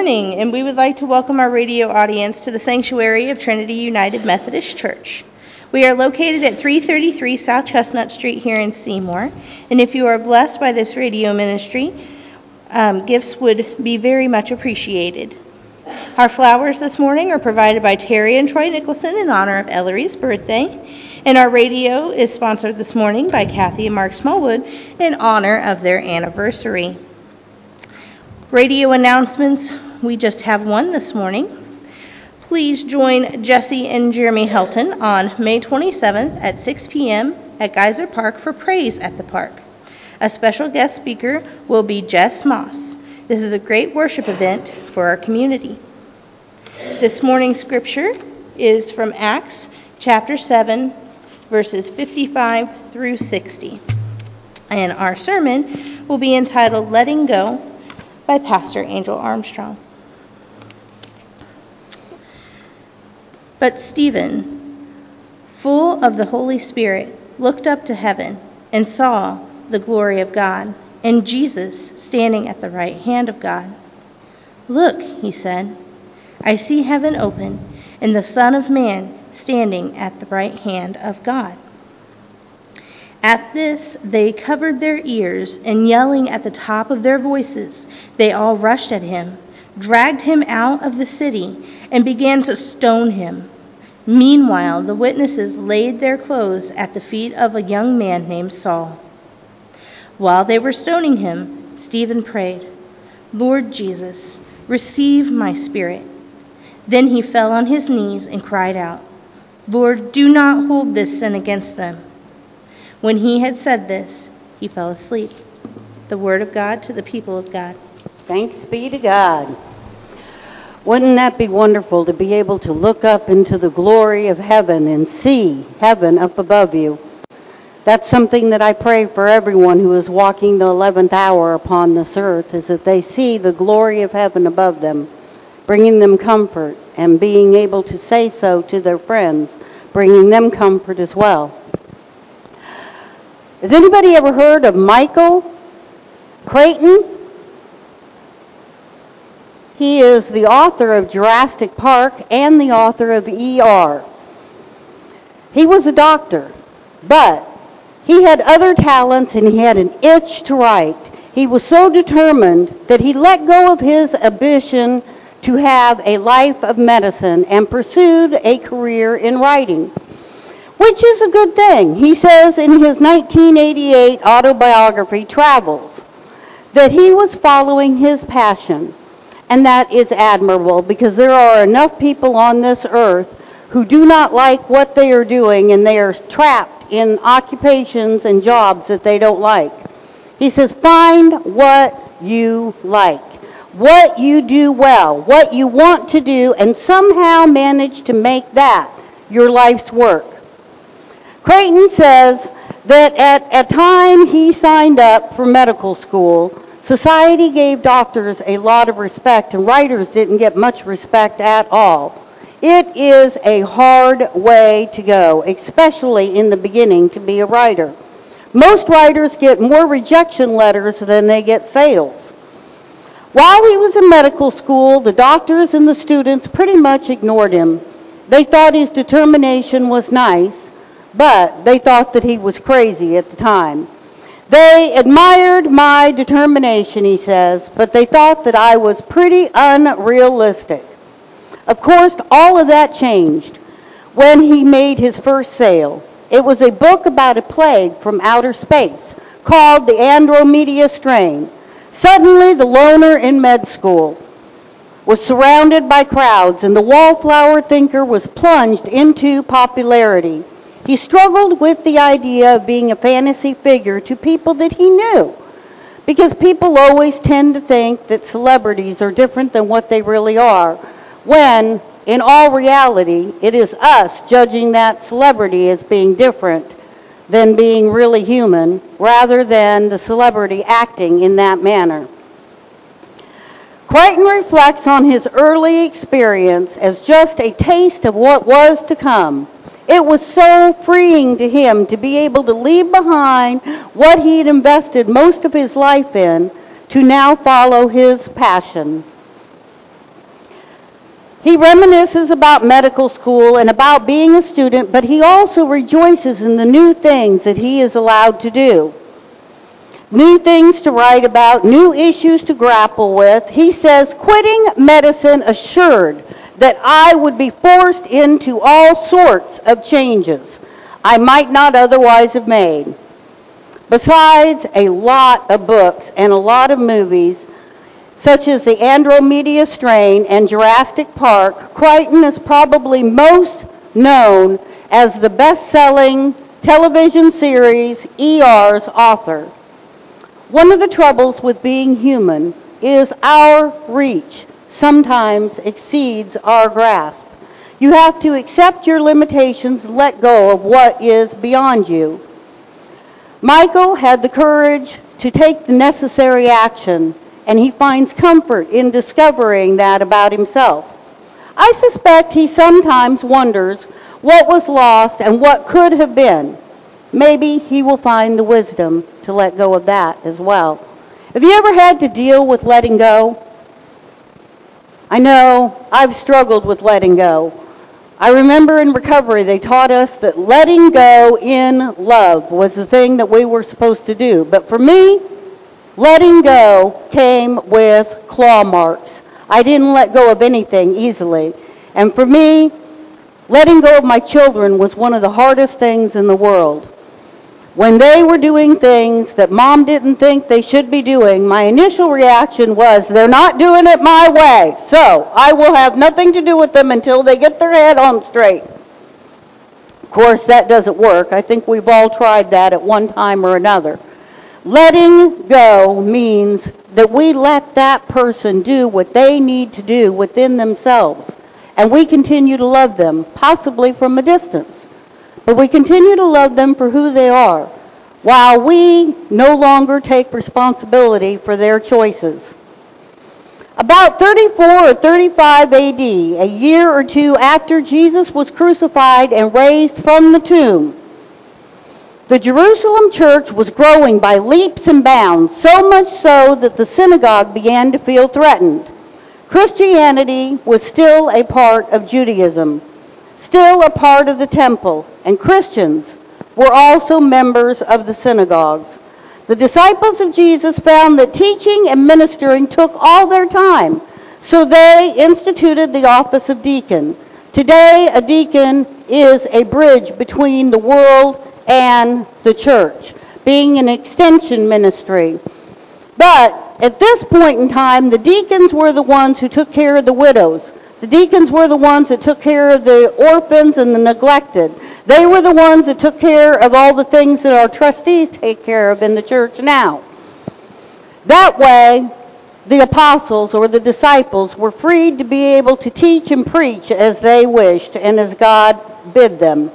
morning, and we would like to welcome our radio audience to the sanctuary of Trinity United Methodist Church. We are located at 333 South Chestnut Street here in Seymour, and if you are blessed by this radio ministry, gifts would be very much appreciated. Our flowers this morning are provided by Terry and Troy Nicholson in honor of Ellery's birthday, and our radio is sponsored this morning by Kathy and Mark Smallwood in honor of their anniversary. Radio announcements, we just have one this morning. Please join Jesse and Jeremy Helton on May 27th at 6 p.m. at Geyser Park for Praise at the Park. A special guest speaker will be Jess Moss. This is a great worship event for our community. This morning's scripture is from Acts chapter 7, verses 55 through 60. And our sermon will be entitled Letting Go by Pastor Angel Armstrong. But Stephen, full of the Holy Spirit, looked up to heaven and saw the glory of God and Jesus standing at the right hand of God. "Look," he said, "I see heaven open and the Son of Man standing at the right hand of God." At this, they covered their ears, and yelling at the top of their voices, they all rushed at him, dragged him out of the city, and began to stone him. Meanwhile, the witnesses laid their clothes at the feet of a young man named Saul. While they were stoning him, Stephen prayed, "Lord Jesus, receive my spirit." Then he fell on his knees and cried out, "Lord, do not hold this sin against them." When he had said this, he fell asleep. The word of God to the people of God. Thanks be to God. Wouldn't that be wonderful to be able to look up into the glory of heaven and see heaven up above you? That's something that I pray for everyone who is walking the 11th hour upon this earth, is that they see the glory of heaven above them, bringing them comfort and being able to say so to their friends, bringing them comfort as well. Has anybody ever heard of Michael Crichton? He is the author of Jurassic Park and the author of ER. He was a doctor, but he had other talents and he had an itch to write. He was so determined that he let go of his ambition to have a life of medicine and pursued a career in writing, which is a good thing. He says in his 1988 autobiography, Travels, that he was following his passion, and that is admirable because there are enough people on this earth who do not like what they are doing and they are trapped in occupations and jobs that they don't like. He says, find what you like, what you do well, what you want to do, and somehow manage to make that your life's work. Creighton says that at a time he signed up for medical school, society gave doctors a lot of respect and writers didn't get much respect at all. It is a hard way to go, especially in the beginning, to be a writer. Most writers get more rejection letters than they get sales. While he was in medical school, the doctors and the students pretty much ignored him. They thought his determination was nice, but they thought that he was crazy at the time. They admired my determination, he says, but they thought that I was pretty unrealistic. Of course, all of that changed when he made his first sale. It was a book about a plague from outer space called The Andromeda Strain. Suddenly, the loner in med school was surrounded by crowds, and the wallflower thinker was plunged into popularity. He struggled with the idea of being a fantasy figure to people that he knew, because people always tend to think that celebrities are different than what they really are, when, in all reality, it is us judging that celebrity as being different than being really human, rather than the celebrity acting in that manner. Crichton reflects on his early experience as just a taste of what was to come. It was so freeing to him to be able to leave behind what he had invested most of his life in to now follow his passion. He reminisces about medical school and about being a student, but he also rejoices in the new things that he is allowed to do. New things to write about, new issues to grapple with. He says, quitting medicine assured that I would be forced into all sorts of changes I might not otherwise have made. Besides a lot of books and a lot of movies, such as the Andromeda Strain and Jurassic Park, Crichton is probably most known as the best-selling television series ER's author. One of the troubles with being human is our reach sometimes exceeds our grasp. You have to accept your limitations and let go of what is beyond you. Michael had the courage to take the necessary action, and he finds comfort in discovering that about himself. I suspect he sometimes wonders what was lost and what could have been. Maybe he will find the wisdom to let go of that as well. Have you ever had to deal with letting go? I know I've struggled with letting go. I remember in recovery they taught us that letting go in love was the thing that we were supposed to do. But for me, letting go came with claw marks. I didn't let go of anything easily. And for me, letting go of my children was one of the hardest things in the world. When they were doing things that Mom didn't think they should be doing, my initial reaction was, they're not doing it my way, so I will have nothing to do with them until they get their head on straight. Of course, that doesn't work. I think we've all tried that at one time or another. Letting go means that we let that person do what they need to do within themselves, and we continue to love them, possibly from a distance. But we continue to love them for who they are, while we no longer take responsibility for their choices. About 34 or 35 AD, a year or two after Jesus was crucified and raised from the tomb, the Jerusalem church was growing by leaps and bounds, so much so that the synagogue began to feel threatened. Christianity was still a part of Judaism, still a part of the temple, and Christians were also members of the synagogues. The disciples of Jesus found that teaching and ministering took all their time, so they instituted the office of deacon. Today, a deacon is a bridge between the world and the church, being an extension ministry. But at this point in time, the deacons were the ones who took care of the widows. The deacons were the ones that took care of the orphans and the neglected. They were the ones that took care of all the things that our trustees take care of in the church now. That way, the apostles or the disciples were freed to be able to teach and preach as they wished and as God bid them.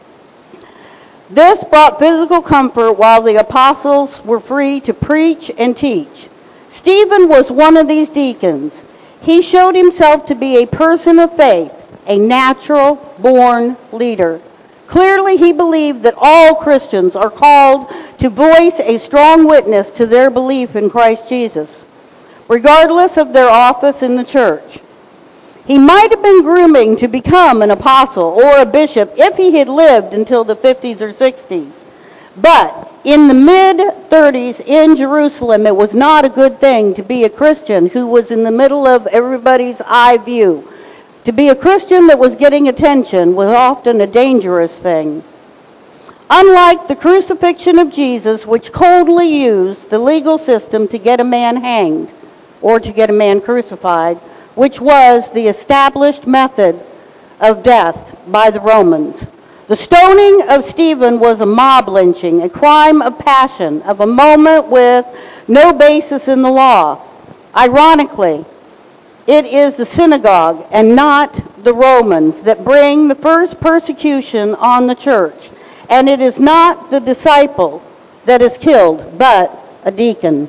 This brought physical comfort while the apostles were free to preach and teach. Stephen was one of these deacons. He showed himself to be a person of faith, a natural-born leader. Clearly, he believed that all Christians are called to voice a strong witness to their belief in Christ Jesus, regardless of their office in the church. He might have been grooming to become an apostle or a bishop if he had lived until the 50s or 60s. But in the mid-30s in Jerusalem, it was not a good thing to be a Christian who was in the middle of everybody's eye view. To be a Christian that was getting attention was often a dangerous thing. Unlike the crucifixion of Jesus, which coldly used the legal system to get a man hanged or to get a man crucified, which was the established method of death by the Romans. The stoning of Stephen was a mob lynching, a crime of passion, of a moment with no basis in the law. Ironically, it is the synagogue and not the Romans that bring the first persecution on the church. And it is not the disciple that is killed, but a deacon.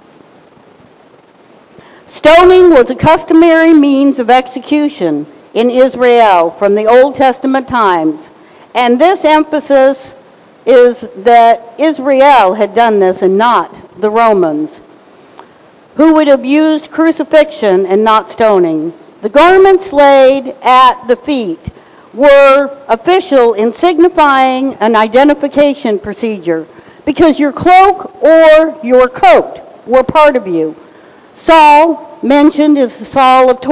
Stoning was a customary means of execution in Israel from the Old Testament times. And this emphasis is that Israel had done this and not the Romans, who would have used crucifixion and not stoning. The garments laid at the feet were official in signifying an identification procedure because your cloak or your coat were part of you. Saul, mentioned is the Saul of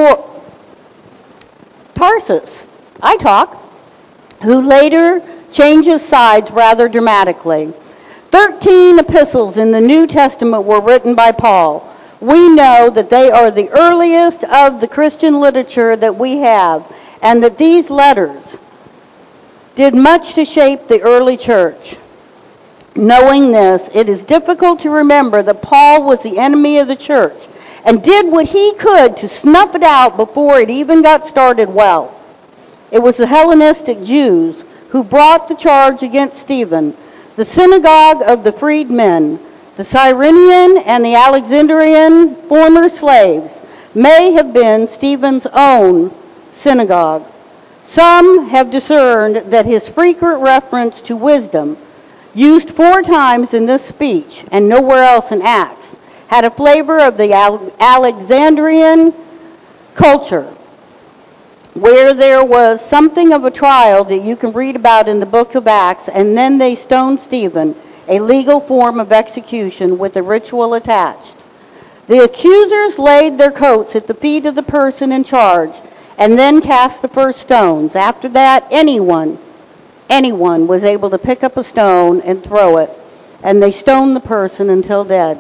Tarsus, who later changes sides rather dramatically. 13 epistles in the New Testament were written by Paul. We know that they are the earliest of the Christian literature that we have, and that these letters did much to shape the early church. Knowing this, it is difficult to remember that Paul was the enemy of the church and did what he could to snuff it out before it even got started well. It was the Hellenistic Jews who brought the charge against Stephen. The synagogue of the freedmen, the Cyrenian and the Alexandrian former slaves, may have been Stephen's own synagogue. Some have discerned that his frequent reference to wisdom, used 4 times in this speech and nowhere else in Acts, had a flavor of the Alexandrian culture, where there was something of a trial that you can read about in the book of Acts, and then they stoned Stephen, a legal form of execution with a ritual attached. The accusers laid their coats at the feet of the person in charge and then cast the first stones. After that, anyone was able to pick up a stone and throw it, and they stoned the person until dead.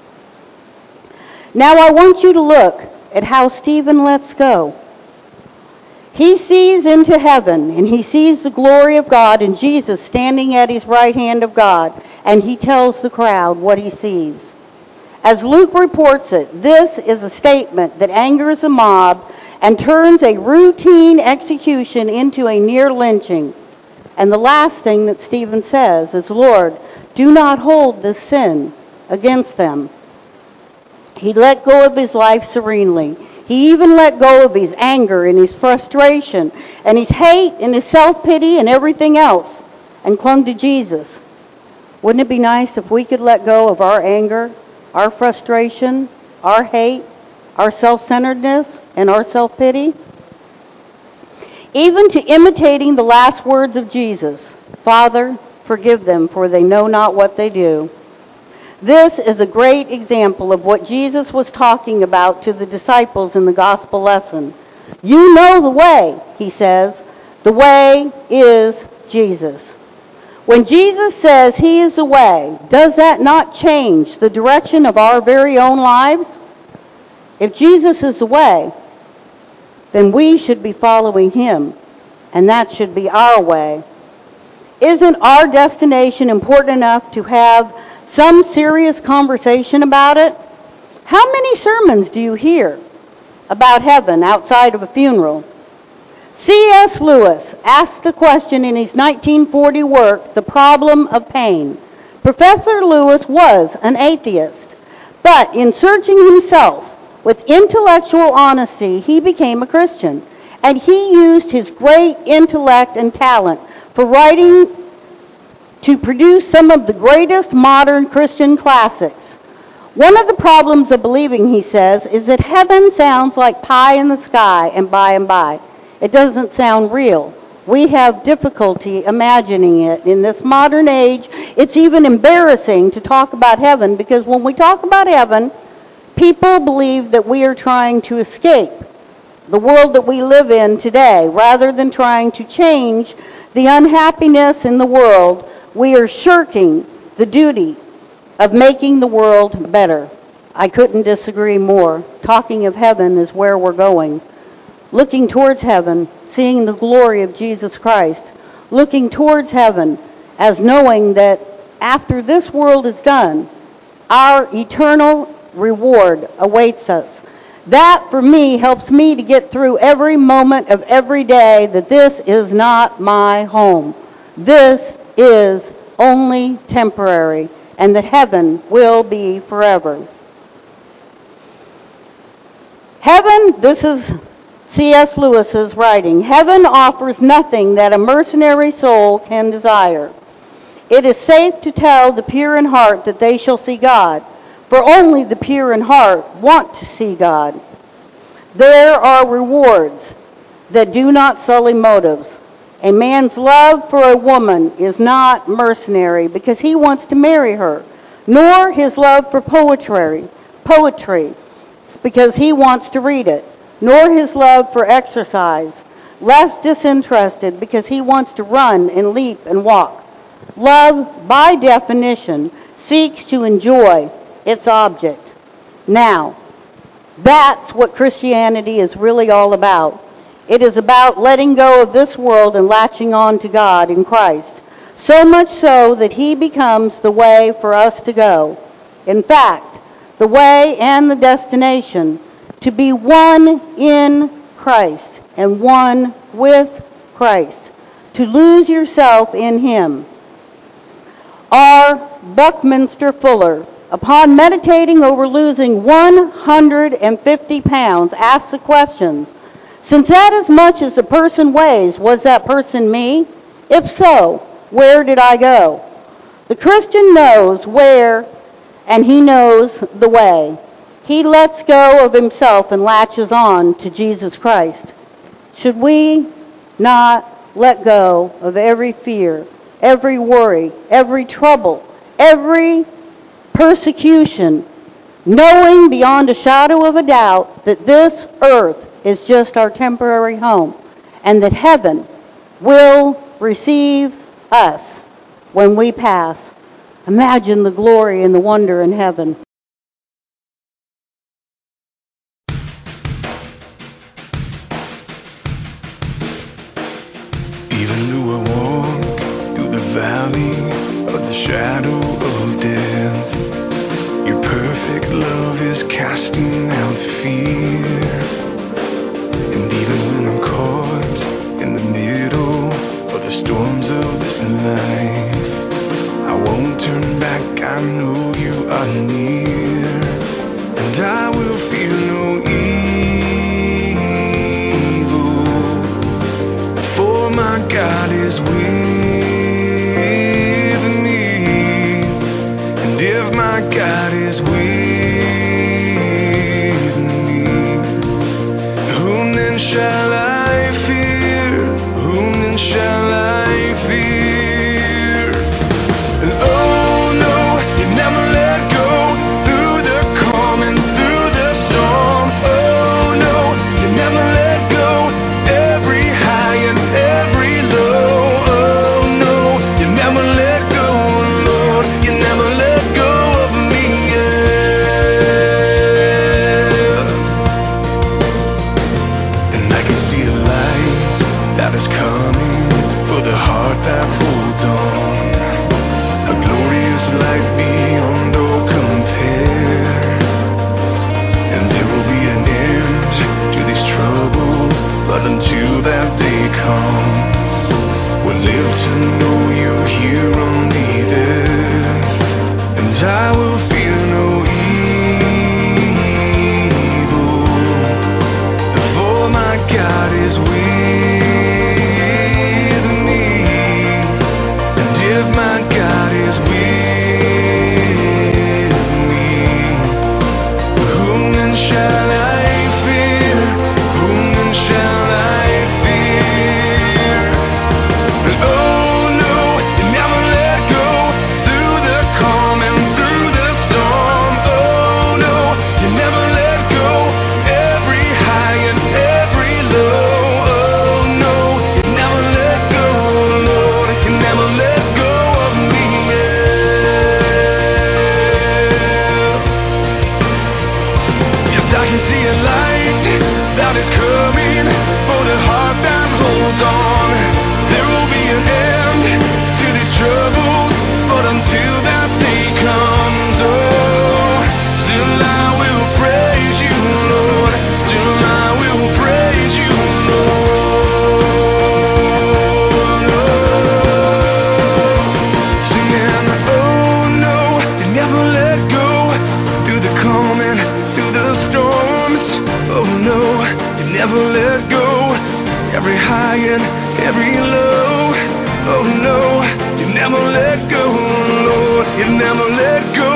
Now I want you to look at how Stephen lets go. He sees into heaven, and he sees the glory of God and Jesus standing at his right hand of God, and he tells the crowd what he sees. As Luke reports it, this is a statement that angers a mob and turns a routine execution into a near lynching. And the last thing that Stephen says is, Lord, do not hold this sin against them. He let go of his life serenely. He even let go of his anger and his frustration and his hate and his self-pity and everything else and clung to Jesus. Wouldn't it be nice if we could let go of our anger, our frustration, our hate, our self-centeredness, and our self-pity? Even to imitating the last words of Jesus, Father, forgive them, for they know not what they do. This is a great example of what Jesus was talking about to the disciples in the gospel lesson. You know the way, he says. The way is Jesus. When Jesus says he is the way, does that not change the direction of our very own lives? If Jesus is the way, then we should be following him, and that should be our way. Isn't our destination important enough to have some serious conversation about it? How many sermons do you hear about heaven outside of a funeral? C.S. Lewis asked the question in his 1940 work, The Problem of Pain. Professor Lewis was an atheist, but in searching himself with intellectual honesty, he became a Christian, and he used his great intellect and talent for writing to produce some of the greatest modern Christian classics. One of the problems of believing, he says, is that heaven sounds like pie in the sky and by and by. It doesn't sound real. We have difficulty imagining it. In this modern age, it's even embarrassing to talk about heaven, because when we talk about heaven, people believe that we are trying to escape the world that we live in today. Rather than trying to change the unhappiness in the world, we are shirking the duty of making the world better. I couldn't disagree more. Talking of heaven is where we're going. Looking towards heaven, seeing the glory of Jesus Christ. Looking towards heaven as knowing that after this world is done, our eternal reward awaits us. That, for me, helps me to get through every moment of every day that this is not my home. This is only temporary, and that heaven will be forever. Heaven, this is C.S. Lewis's writing, heaven offers nothing that a mercenary soul can desire. It is safe to tell the pure in heart that they shall see God, for only the pure in heart want to see God. There are rewards that do not sully motives. A man's love for a woman is not mercenary because he wants to marry her, nor his love for poetry because he wants to read it, nor his love for exercise, less disinterested because he wants to run and leap and walk. Love, by definition, seeks to enjoy its object. Now, that's what Christianity is really all about. It is about letting go of this world and latching on to God in Christ, so much so that he becomes the way for us to go. In fact, the way and the destination, to be one in Christ and one with Christ, to lose yourself in him. R. Buckminster Fuller, upon meditating over losing 150 pounds, asked the questions, since that as much as a person weighs, was that person me? If so, where did I go? The Christian knows where, and he knows the way. He lets go of himself and latches on to Jesus Christ. Should we not let go of every fear, every worry, every trouble, every persecution, knowing beyond a shadow of a doubt that this earth is just our temporary home and that heaven will receive us when we pass? Imagine the glory and the wonder in heaven. Even though I walk through the valley of the shadow of death, your perfect love is casting out fear. And even when I'm caught in the middle of the storms of this life, I won't turn back, I know you are near. And I will fear no evil, for my God is with me. And if my God is with me, whom then shall I fear? Whom then shall I fear? And oh no, you never let go through the calm and through the storm. Oh no, you never let go every high and every low. Oh no, you never let go, Lord. You never let go of me. Yeah. And I can see a light that is coming for the heart that holds on. A glorious light beyond all compare. And there will be an end to these troubles, but until that day comes, we'll live to know you here on the earth. And I will fear no evil, for my God is with me. And if my God is with me, whom then shall I fear? Whom then shall I fear? And oh no, you never let go through the calm and through the storm. Oh no, you never let go every high and every low. Oh no, you never let go, Lord. You never let go of me. Yeah. Yes, I can see a light that is coming for the heart that holds on. There will be an end to these troubles, but until that day comes, oh, still I will praise you, Lord. Still I will praise you, Lord. Singing, oh no, you never let go through the calm and through the storms. Oh no, you never let go every high and every low. Oh no, you never let go, Lord. You never let go.